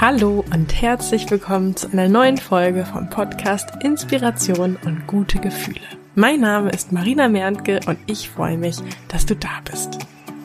Hallo und herzlich willkommen zu einer neuen Folge vom Podcast Inspiration und gute Gefühle. Mein Name ist Marina Merntke und ich freue mich, dass du da bist.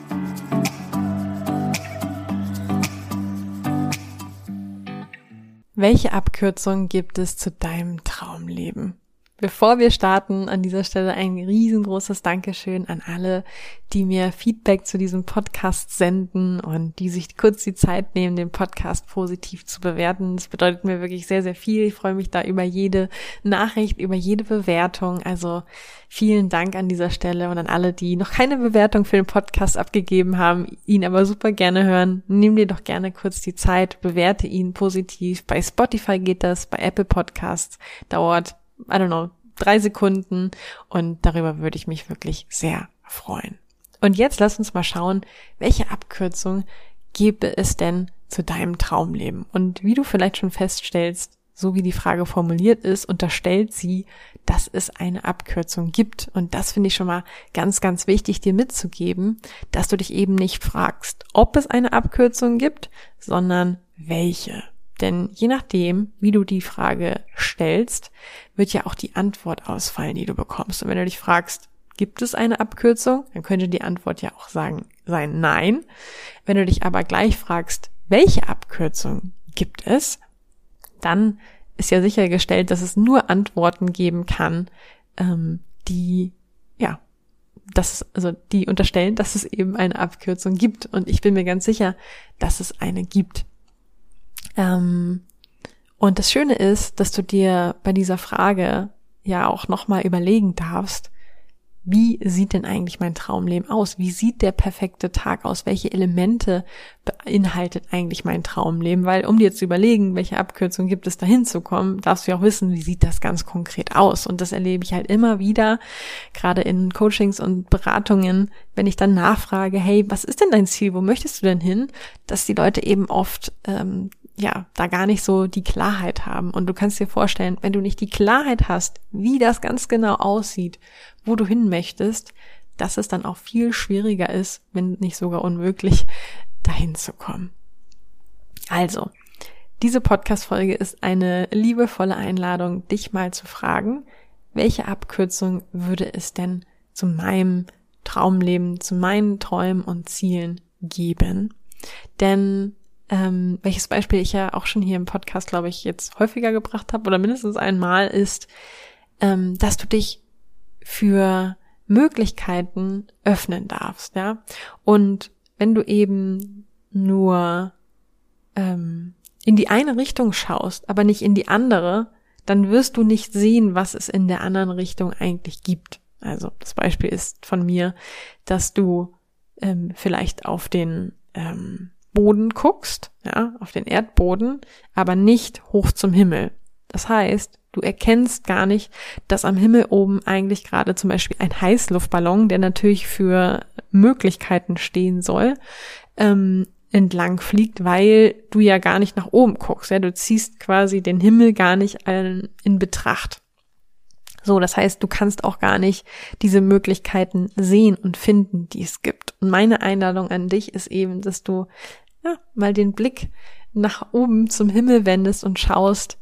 Welche Abkürzung gibt es zu deinem Traumleben? Bevor wir starten, an dieser Stelle ein riesengroßes Dankeschön an alle, die mir Feedback zu diesem Podcast senden und die sich kurz die Zeit nehmen, den Podcast positiv zu bewerten. Das bedeutet mir wirklich sehr, sehr viel. Ich freue mich da über jede Nachricht, über jede Bewertung. Also vielen Dank an dieser Stelle und an alle, die noch keine Bewertung für den Podcast abgegeben haben, ihn aber super gerne hören. Nimm dir doch gerne kurz die Zeit, bewerte ihn positiv. Bei Spotify geht das, bei Apple Podcasts dauert 3 Sekunden und darüber würde ich mich wirklich sehr freuen. Und jetzt lass uns mal schauen, welche Abkürzung gäbe es denn zu deinem Traumleben? Und wie du vielleicht schon feststellst, so wie die Frage formuliert ist, unterstellt sie, dass es eine Abkürzung gibt. Und das finde ich schon mal ganz, ganz wichtig, dir mitzugeben, dass du dich eben nicht fragst, ob es eine Abkürzung gibt, sondern welche. Denn je nachdem, wie du die Frage stellst, wird ja auch die Antwort ausfallen, die du bekommst. Und wenn du dich fragst, gibt es eine Abkürzung, dann könnte die Antwort ja auch sein Nein. Wenn du dich aber gleich fragst, welche Abkürzung gibt es, dann ist ja sichergestellt, dass es nur Antworten geben kann, die unterstellen, dass es eben eine Abkürzung gibt. Und ich bin mir ganz sicher, dass es eine gibt. Und das Schöne ist, dass du dir bei dieser Frage ja auch nochmal überlegen darfst, wie sieht denn eigentlich mein Traumleben aus? Wie sieht der perfekte Tag aus? Welche Elemente beinhaltet eigentlich mein Traumleben? Weil um dir zu überlegen, welche Abkürzung gibt es, da hinzukommen, darfst du ja auch wissen, wie sieht das ganz konkret aus? Und das erlebe ich halt immer wieder, gerade in Coachings und Beratungen, wenn ich dann nachfrage, hey, was ist denn dein Ziel? Wo möchtest du denn hin? Dass die Leute eben oft da gar nicht so die Klarheit haben. Und du kannst dir vorstellen, wenn du nicht die Klarheit hast, wie das ganz genau aussieht, wo du hin möchtest, dass es dann auch viel schwieriger ist, wenn nicht sogar unmöglich, dahin zu kommen. Also, diese Podcast-Folge ist eine liebevolle Einladung, dich mal zu fragen, welche Abkürzung würde es denn zu meinem Traumleben, zu meinen Träumen und Zielen geben? Denn welches Beispiel ich ja auch schon hier im Podcast, glaube ich, jetzt häufiger gebracht habe oder mindestens einmal, ist, dass du dich für Möglichkeiten öffnen darfst, ja. Und wenn du eben nur in die eine Richtung schaust, aber nicht in die andere, dann wirst du nicht sehen, was es in der anderen Richtung eigentlich gibt. Also das Beispiel ist von mir, dass du vielleicht auf den Boden guckst, ja, auf den Erdboden, aber nicht hoch zum Himmel. Das heißt, du erkennst gar nicht, dass am Himmel oben eigentlich gerade zum Beispiel ein Heißluftballon, der natürlich für Möglichkeiten stehen soll, entlang fliegt, weil du ja gar nicht nach oben guckst. Ja, du ziehst quasi den Himmel gar nicht in Betracht. So, das heißt, du kannst auch gar nicht diese Möglichkeiten sehen und finden, die es gibt. Und meine Einladung an dich ist eben, dass du mal den Blick nach oben zum Himmel wendest und schaust,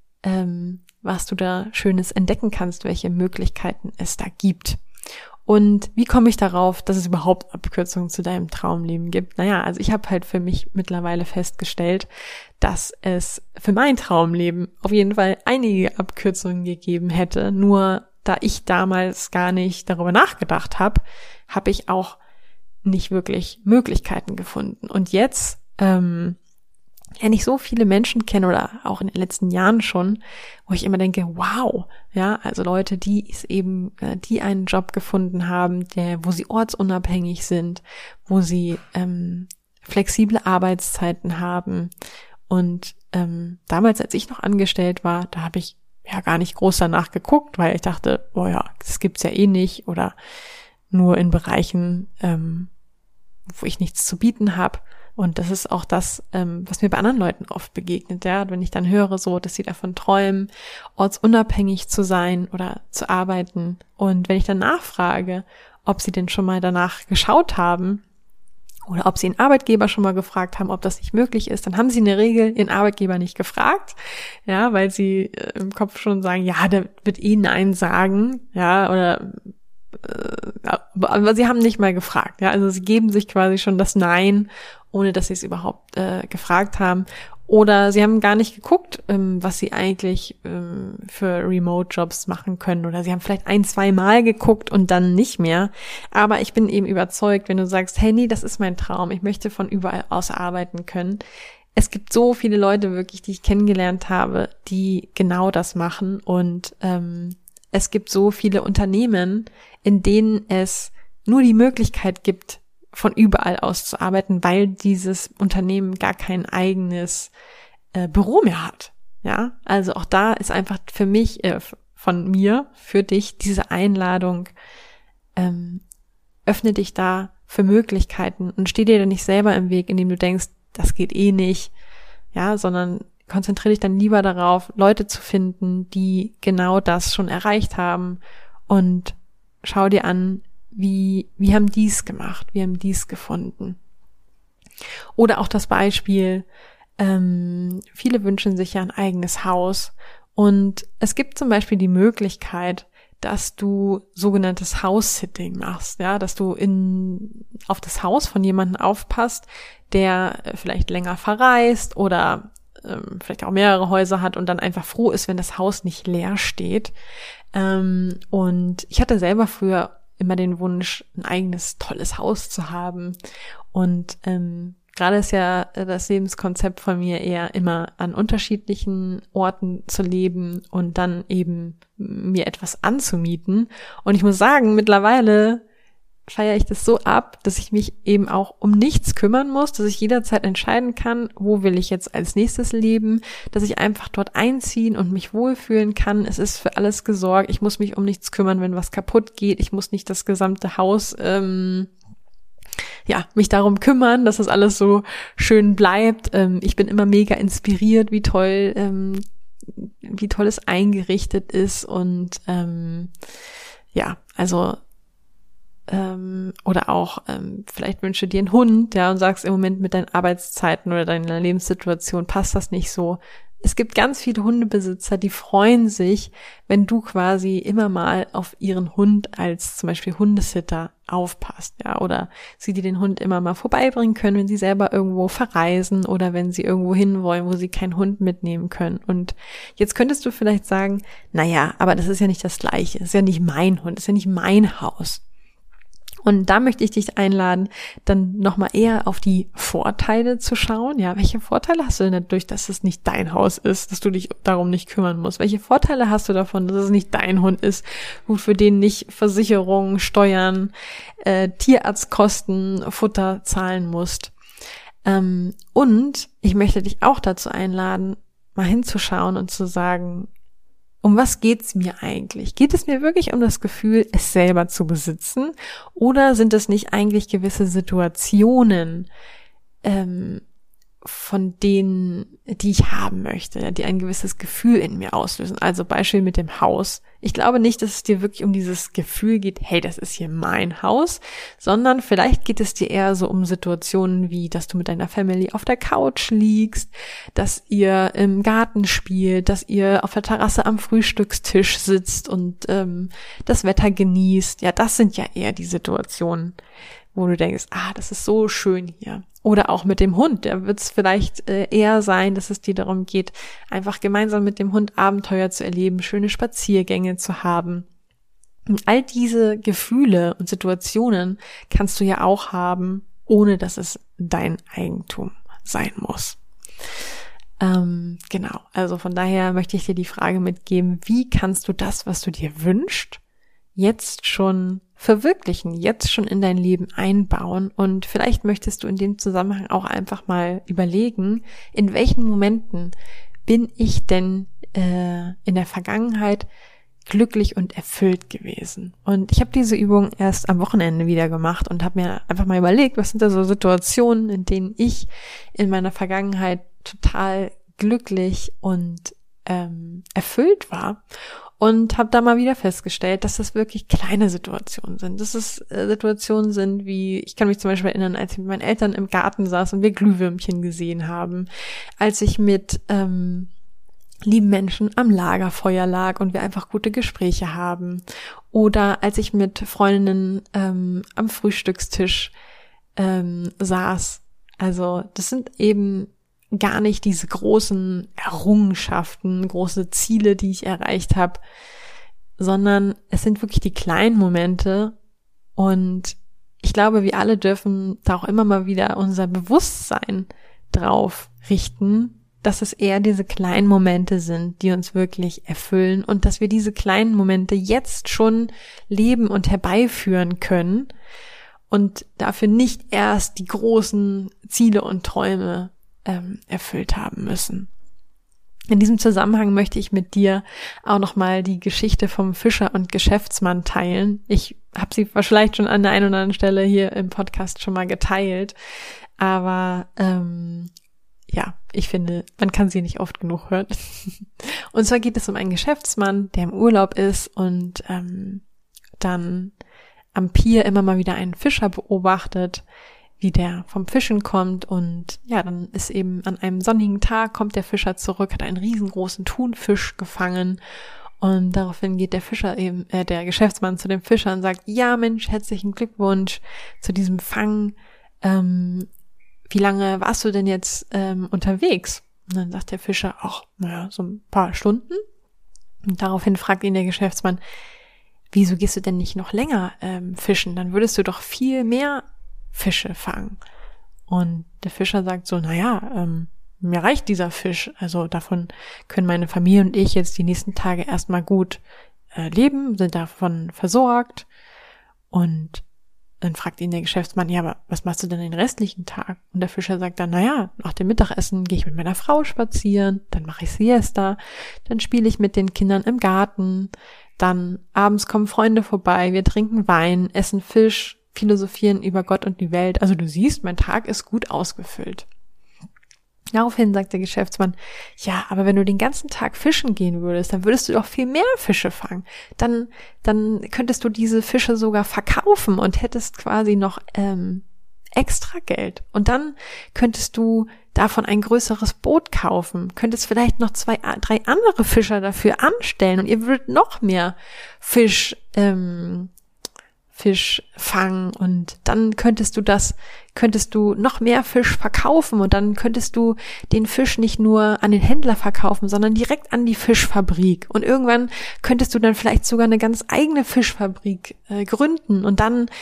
was du da Schönes entdecken kannst, welche Möglichkeiten es da gibt. Und wie komme ich darauf, dass es überhaupt Abkürzungen zu deinem Traumleben gibt? Also ich habe halt für mich mittlerweile festgestellt, dass es für mein Traumleben auf jeden Fall einige Abkürzungen gegeben hätte. Nur da ich damals gar nicht darüber nachgedacht habe, habe ich auch nicht wirklich Möglichkeiten gefunden. Und jetzt, wenn ich so viele Menschen kenne oder auch in den letzten Jahren schon, wo ich immer denke, wow, ja, also Leute, die einen Job gefunden haben, wo sie ortsunabhängig sind, wo sie flexible Arbeitszeiten haben. Und damals, als ich noch angestellt war, da habe ich ja gar nicht groß danach geguckt, weil ich dachte, das gibt's ja eh nicht oder nur in Bereichen, wo ich nichts zu bieten habe. Und das ist auch das, was mir bei anderen Leuten oft begegnet, ja. Wenn ich dann höre, so, dass sie davon träumen, ortsunabhängig zu sein oder zu arbeiten. Und wenn ich dann nachfrage, ob sie denn schon mal danach geschaut haben Oder ob sie ihren Arbeitgeber schon mal gefragt haben, ob das nicht möglich ist. Dann haben sie in der Regel ihren Arbeitgeber nicht gefragt, ja, weil sie im Kopf schon sagen, ja, der wird eh Nein sagen, ja, oder aber sie haben nicht mal gefragt, ja, also sie geben sich quasi schon das Nein, ohne dass sie es überhaupt gefragt haben. Oder sie haben gar nicht geguckt, was sie eigentlich für Remote-Jobs machen können. Oder sie haben vielleicht 1-2 Mal geguckt und dann nicht mehr. Aber ich bin eben überzeugt, wenn du sagst, hey, nee, das ist mein Traum, ich möchte von überall aus arbeiten können. Es gibt so viele Leute wirklich, die ich kennengelernt habe, die genau das machen. Und es gibt so viele Unternehmen, in denen es nur die Möglichkeit gibt, von überall aus zu arbeiten, weil dieses Unternehmen gar kein eigenes Büro mehr hat. Ja, also auch da ist einfach für mich, von mir, für dich diese Einladung, öffne dich da für Möglichkeiten und steh dir da nicht selber im Weg, indem du denkst, das geht eh nicht, ja, sondern konzentriere dich dann lieber darauf, Leute zu finden, die genau das schon erreicht haben und schau dir an, wie haben die es gemacht, wie haben die es gefunden. Oder auch das Beispiel, viele wünschen sich ja ein eigenes Haus und es gibt zum Beispiel die Möglichkeit, dass du sogenanntes House-Sitting machst, ja, dass du auf das Haus von jemandem aufpasst, der vielleicht länger verreist oder vielleicht auch mehrere Häuser hat und dann einfach froh ist, wenn das Haus nicht leer steht. Und ich hatte selber früher immer den Wunsch, ein eigenes tolles Haus zu haben. Und gerade ist ja das Lebenskonzept von mir eher immer an unterschiedlichen Orten zu leben und dann eben mir etwas anzumieten. Und ich muss sagen, mittlerweile feiere ich das so ab, dass ich mich eben auch um nichts kümmern muss, dass ich jederzeit entscheiden kann, wo will ich jetzt als nächstes leben, dass ich einfach dort einziehen und mich wohlfühlen kann. Es ist für alles gesorgt. Ich muss mich um nichts kümmern, wenn was kaputt geht. Ich muss nicht das gesamte Haus mich darum kümmern, dass das alles so schön bleibt. Ich bin immer mega inspiriert, wie toll es eingerichtet ist und oder auch vielleicht wünsche dir einen Hund, ja, und sagst im Moment mit deinen Arbeitszeiten oder deiner Lebenssituation passt das nicht so. Es gibt ganz viele Hundebesitzer, die freuen sich, wenn du quasi immer mal auf ihren Hund als zum Beispiel Hundesitter aufpasst, ja, oder sie dir den Hund immer mal vorbeibringen können, wenn sie selber irgendwo verreisen oder wenn sie irgendwo hinwollen, wo sie keinen Hund mitnehmen können. Und jetzt könntest du vielleicht sagen, naja, aber das ist ja nicht das Gleiche, das ist ja nicht mein Hund, das ist ja nicht mein Haus. Und da möchte ich dich einladen, dann nochmal eher auf die Vorteile zu schauen. Ja, welche Vorteile hast du denn dadurch, dass es nicht dein Haus ist, dass du dich darum nicht kümmern musst? Welche Vorteile hast du davon, dass es nicht dein Hund ist, wo für den nicht Versicherungen, Steuern, Tierarztkosten, Futter zahlen musst? Und ich möchte dich auch dazu einladen, mal hinzuschauen und zu sagen, um was geht's mir eigentlich? Geht es mir wirklich um das Gefühl, es selber zu besitzen? Oder sind es nicht eigentlich gewisse Situationen, von denen, die ich haben möchte, die ein gewisses Gefühl in mir auslösen? Also Beispiel mit dem Haus. Ich glaube nicht, dass es dir wirklich um dieses Gefühl geht, hey, das ist hier mein Haus, sondern vielleicht geht es dir eher so um Situationen wie, dass du mit deiner Family auf der Couch liegst, dass ihr im Garten spielt, dass ihr auf der Terrasse am Frühstückstisch sitzt und das Wetter genießt. Ja, das sind ja eher die Situationen, wo du denkst, das ist so schön hier. Oder auch mit dem Hund. Da wird es vielleicht eher sein, dass es dir darum geht, einfach gemeinsam mit dem Hund Abenteuer zu erleben, schöne Spaziergänge zu haben. Und all diese Gefühle und Situationen kannst du ja auch haben, ohne dass es dein Eigentum sein muss. Genau, also von daher möchte ich dir die Frage mitgeben, wie kannst du das, was du dir wünschst, jetzt schon verwirklichen, jetzt schon in dein Leben einbauen, und vielleicht möchtest du in dem Zusammenhang auch einfach mal überlegen, in welchen Momenten bin ich denn in der Vergangenheit glücklich und erfüllt gewesen. Und ich habe diese Übung erst am Wochenende wieder gemacht und habe mir einfach mal überlegt, was sind da so Situationen, in denen ich in meiner Vergangenheit total glücklich und erfüllt war. Und habe da mal wieder festgestellt, dass das wirklich kleine Situationen sind. Dass es Situationen sind wie, ich kann mich zum Beispiel erinnern, als ich mit meinen Eltern im Garten saß und wir Glühwürmchen gesehen haben, als ich mit lieben Menschen am Lagerfeuer lag und wir einfach gute Gespräche haben, oder als ich mit Freundinnen am Frühstückstisch saß. Also das sind eben gar nicht diese großen Errungenschaften, große Ziele, die ich erreicht habe, sondern es sind wirklich die kleinen Momente, und ich glaube, wir alle dürfen da auch immer mal wieder unser Bewusstsein drauf richten, dass es eher diese kleinen Momente sind, die uns wirklich erfüllen, und dass wir diese kleinen Momente jetzt schon leben und herbeiführen können und dafür nicht erst die großen Ziele und Träume erfüllt haben müssen. In diesem Zusammenhang möchte ich mit dir auch nochmal die Geschichte vom Fischer und Geschäftsmann teilen. Ich habe sie vielleicht schon an der einen oder anderen Stelle hier im Podcast schon mal geteilt, aber ja, ich finde, man kann sie nicht oft genug hören. Und zwar geht es um einen Geschäftsmann, der im Urlaub ist und dann am Pier immer mal wieder einen Fischer beobachtet, wie der vom Fischen kommt, und ja, dann ist eben an einem sonnigen Tag, kommt der Fischer zurück, hat einen riesengroßen Thunfisch gefangen, und daraufhin geht der Fischer eben, der Geschäftsmann zu dem Fischer und sagt, ja Mensch, herzlichen Glückwunsch zu diesem Fang, wie lange warst du denn jetzt unterwegs? Und dann sagt der Fischer, ach, naja, so ein paar Stunden. Und daraufhin fragt ihn der Geschäftsmann, wieso gehst du denn nicht noch länger fischen? Dann würdest du doch viel mehr Fische fangen. Und der Fischer sagt so, naja, mir reicht dieser Fisch. Also davon können meine Familie und ich jetzt die nächsten Tage erstmal gut leben, sind davon versorgt. Und dann fragt ihn der Geschäftsmann, ja, aber was machst du denn den restlichen Tag? Und der Fischer sagt dann, naja, nach dem Mittagessen gehe ich mit meiner Frau spazieren, dann mache ich Siesta, dann spiele ich mit den Kindern im Garten, dann abends kommen Freunde vorbei, wir trinken Wein, essen Fisch, philosophieren über Gott und die Welt. Also du siehst, mein Tag ist gut ausgefüllt. Daraufhin sagt der Geschäftsmann, ja, aber wenn du den ganzen Tag fischen gehen würdest, dann würdest du doch viel mehr Fische fangen. Dann könntest du diese Fische sogar verkaufen und hättest quasi noch extra Geld. Und dann könntest du davon ein größeres Boot kaufen, könntest vielleicht noch 2, 3 andere Fischer dafür anstellen, und ihr würdet noch mehr Fisch fangen, und dann könntest du noch mehr Fisch verkaufen, und dann könntest du den Fisch nicht nur an den Händler verkaufen, sondern direkt an die Fischfabrik, und irgendwann könntest du dann vielleicht sogar eine ganz eigene Fischfabrik gründen, und dann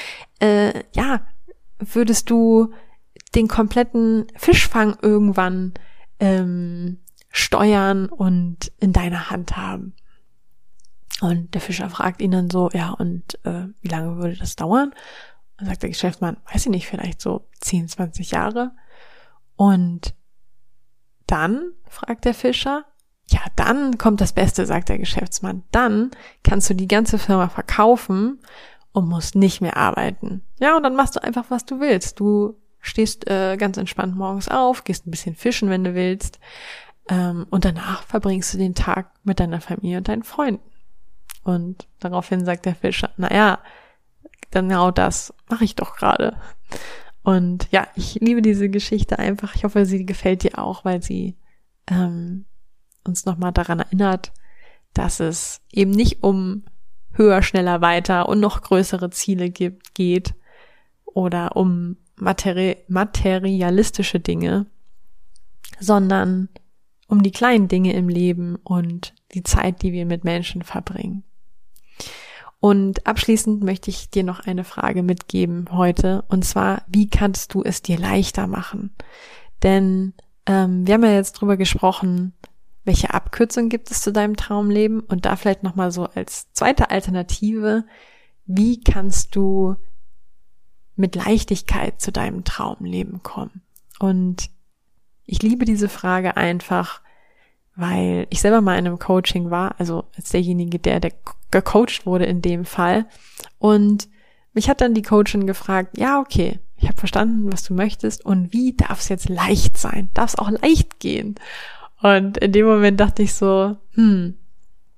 würdest du den kompletten Fischfang irgendwann steuern und in deiner Hand haben. Und der Fischer fragt ihn dann so, ja, und wie lange würde das dauern? Und sagt der Geschäftsmann, weiß ich nicht, vielleicht so 10, 20 Jahre. Und dann, fragt der Fischer, ja, dann kommt das Beste, sagt der Geschäftsmann. Dann kannst du die ganze Firma verkaufen und musst nicht mehr arbeiten. Ja, und dann machst du einfach, was du willst. Du stehst ganz entspannt morgens auf, gehst ein bisschen fischen, wenn du willst. Und danach verbringst du den Tag mit deiner Familie und deinen Freunden. Und daraufhin sagt der Fischer, naja, genau das mache ich doch gerade. Und ja, ich liebe diese Geschichte einfach. Ich hoffe, sie gefällt dir auch, weil sie uns nochmal daran erinnert, dass es eben nicht um höher, schneller, weiter und noch größere Ziele geht oder um materialistische Dinge, sondern um die kleinen Dinge im Leben und die Zeit, die wir mit Menschen verbringen. Und abschließend möchte ich dir noch eine Frage mitgeben heute, und zwar, wie kannst du es dir leichter machen? Denn wir haben ja jetzt drüber gesprochen, welche Abkürzung gibt es zu deinem Traumleben, und da vielleicht nochmal so als zweite Alternative, wie kannst du mit Leichtigkeit zu deinem Traumleben kommen? Und ich liebe diese Frage einfach, weil ich selber mal in einem Coaching war, also als derjenige, der gecoacht wurde in dem Fall. Und mich hat dann die Coachin gefragt, ja, okay, ich habe verstanden, was du möchtest, und wie darf es jetzt leicht sein? Darf es auch leicht gehen? Und in dem Moment dachte ich so,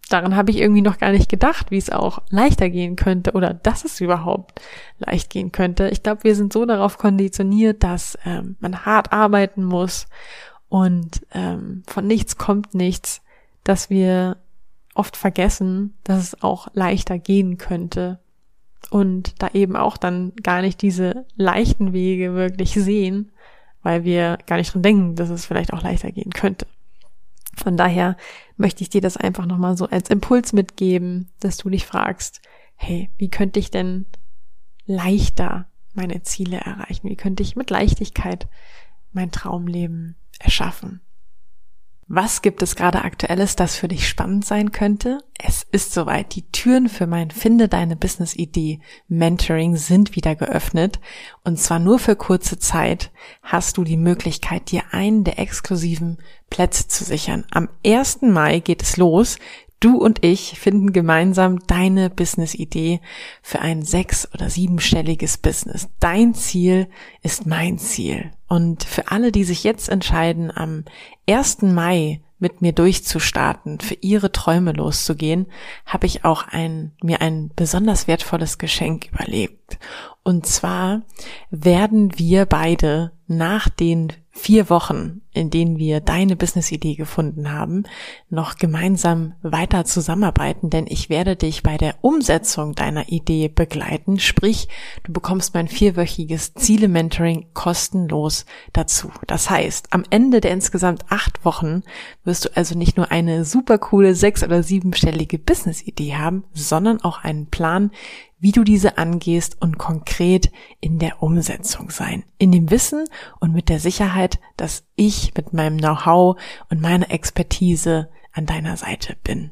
daran habe ich irgendwie noch gar nicht gedacht, wie es auch leichter gehen könnte oder dass es überhaupt leicht gehen könnte. Ich glaube, wir sind so darauf konditioniert, dass man hart arbeiten muss und von nichts kommt nichts, dass wir oft vergessen, dass es auch leichter gehen könnte und da eben auch dann gar nicht diese leichten Wege wirklich sehen, weil wir gar nicht dran denken, dass es vielleicht auch leichter gehen könnte. Von daher möchte ich dir das einfach nochmal so als Impuls mitgeben, dass du dich fragst, hey, wie könnte ich denn leichter meine Ziele erreichen? Wie könnte ich mit Leichtigkeit mein Traumleben erschaffen? Was gibt es gerade Aktuelles, das für dich spannend sein könnte? Es ist soweit. Die Türen für mein Finde deine Business-Idee Mentoring sind wieder geöffnet. Und zwar nur für kurze Zeit hast du die Möglichkeit, dir einen der exklusiven Plätze zu sichern. Am 1. Mai geht es los. Du und ich finden gemeinsam deine Business-Idee für ein 6- oder 7-stelliges Business. Dein Ziel ist mein Ziel. Und für alle, die sich jetzt entscheiden, am 1. Mai mit mir durchzustarten, für ihre Träume loszugehen, habe ich auch mir ein besonders wertvolles Geschenk überlegt. Und zwar werden wir beide nach den 4 Wochen, in denen wir deine Business-Idee gefunden haben, noch gemeinsam weiter zusammenarbeiten, denn ich werde dich bei der Umsetzung deiner Idee begleiten, sprich, du bekommst mein 4-wöchiges Ziele-Mentoring kostenlos dazu. Das heißt, am Ende der insgesamt 8 Wochen wirst du also nicht nur eine super coole 6- oder 7-stellige Business-Idee haben, sondern auch einen Plan, wie du diese angehst und konkret in der Umsetzung sein. In dem Wissen und mit der Sicherheit, dass ich mit meinem Know-how und meiner Expertise an deiner Seite bin.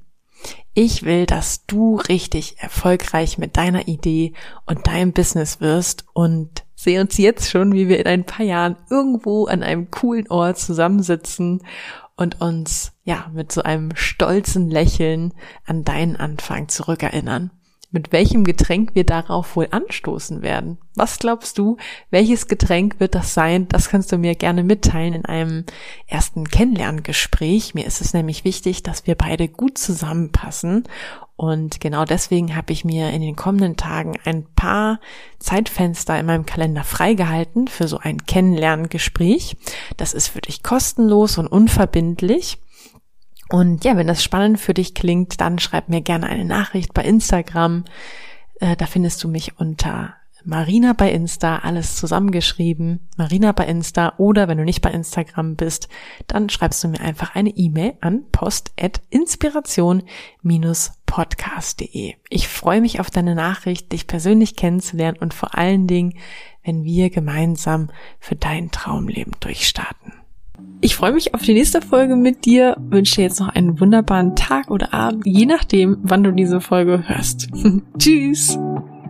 Ich will, dass du richtig erfolgreich mit deiner Idee und deinem Business wirst und sehe uns jetzt schon, wie wir in ein paar Jahren irgendwo an einem coolen Ort zusammensitzen und uns mit so einem stolzen Lächeln an deinen Anfang zurückerinnern. Mit welchem Getränk wir darauf wohl anstoßen werden. Was glaubst du, welches Getränk wird das sein? Das kannst du mir gerne mitteilen in einem ersten Kennenlerngespräch. Mir ist es nämlich wichtig, dass wir beide gut zusammenpassen. Und genau deswegen habe ich mir in den kommenden Tagen ein paar Zeitfenster in meinem Kalender freigehalten für so ein Kennenlerngespräch. Das ist für dich kostenlos und unverbindlich. Und wenn das spannend für dich klingt, dann schreib mir gerne eine Nachricht bei Instagram. Da findest du mich unter Marina bei Insta, alles zusammengeschrieben, Marina bei Insta. Oder wenn du nicht bei Instagram bist, dann schreibst du mir einfach eine E-Mail an post@inspiration-podcast.de. Ich freue mich auf deine Nachricht, dich persönlich kennenzulernen und vor allen Dingen, wenn wir gemeinsam für dein Traumleben durchstarten. Ich freue mich auf die nächste Folge mit dir, wünsche dir jetzt noch einen wunderbaren Tag oder Abend, je nachdem, wann du diese Folge hörst. Tschüss!